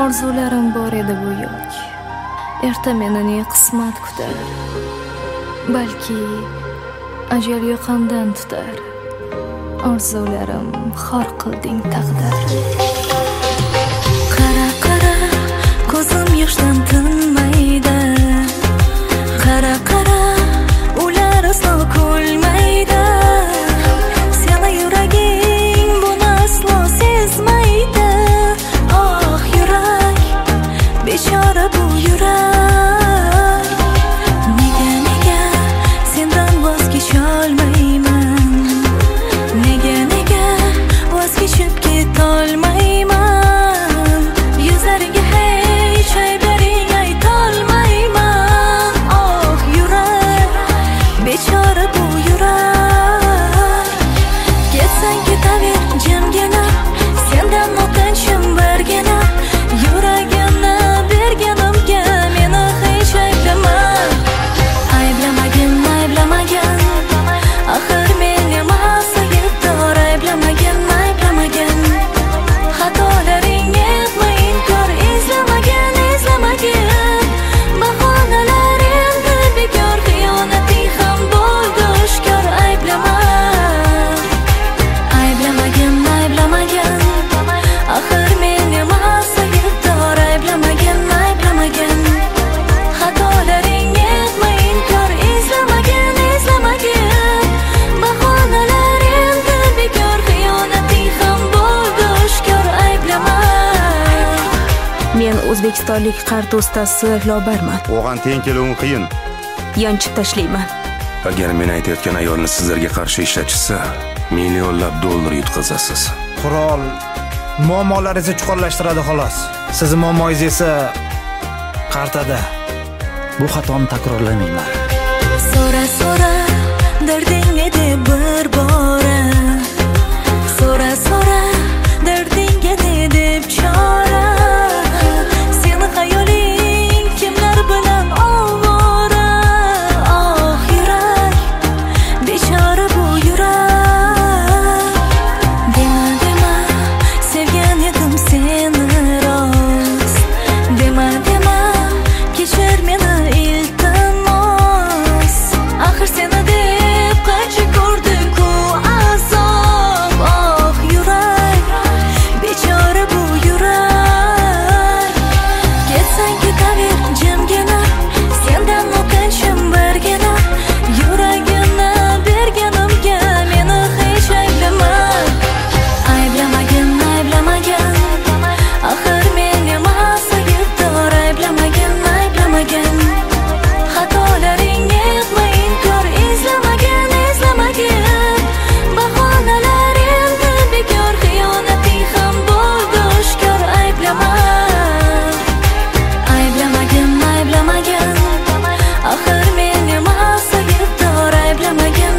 Orzularim bor edi bu yo'q. Erta meni ne qismat kutar. Balki ajal yoqamdan tutar. Orzularim xor qilding taqdir. Qara qara ko'zim yoshdan tinmaydi. Qara qara ular aslo kulmaydi. Seni yuraging buni aslo sezmaydi. Oh yurak, bechora bu yurak. Nega sendan voz kecholmayman? Nega voz kechib ketolmayman? Yuzlaringga hech ayblaring aytolmayman. Oh yurak, bechora bu yurak. Ketsang ketaver jimgina, sendan notinchim birgina. Yuragimni berganimga meni hech ayblama. Ayblamagin, axir men emas aybdor. Ayblamagin, xatolaring yetma inkor. Izlamagin, bahonalar endi bekor. Xiyonating ham bo'ldi oshkor. Ayblamagin, axir men emas aybdor. Ayblamagin, xatolaring yetma inkor. Izlamagin, bahonalar endi bekor. Xiyonating ham bo'ldi oshkor. Men o'zbekistonlik qarta ustasi Lobarman. O'g'an teng keluvim qiyin. Yonchib tashlayman. Agar men aytayotgan ayolni sizlarga qarshi ishlatishsa, millionlab dollar yutqazasiz. Qurol muammolaringizni chuqurlashtiradi xolos. Sizning muammoingiz esa qartada. Bu xatoni takrorlamayman. So'ra dardingga deb bir bora. So'ra dardingga deb chora. Seni xayoling kimlar bilan ovora. Oh yurak, bechora bu yurak. Dema sevgan edim seni rost. Dema kechir meni iltimos. Axir seni deb qancha ko'rdik-ku azob. Oh yurak, bechora bu yurak. Ketsang ketaver jimgina, sendan notinchim birgina. Yuragimni berganimga meni hech ayblama. Ayblamagin, axir men emas aybdor. Ayblamagin, xatolaring yetma inkor. Izlamagin, bahonalar endi bekor. Xiyonating ham bo'ldi oshkor. Ayblamagin, axir men emas aybdor. Ayblamagin,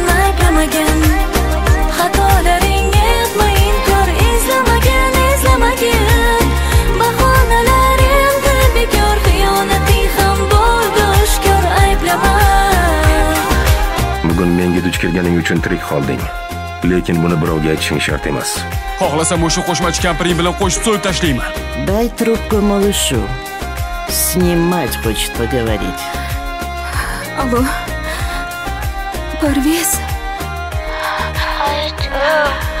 xatolaring yetma inkor. Izlamagin, bahonalar endi bekor. Xiyonating ham bo'ldi oshkor. Bugun menga duch kelganing uchun tirik qolding. Lekin buni birovga aytishing shart emas. Xohlasam o'sha qo'shmachi kampiring bilan qo'shib so'yib tashlayman. Дай трубку малышу. С ним мать хочет поговорить. Алло, Parvez.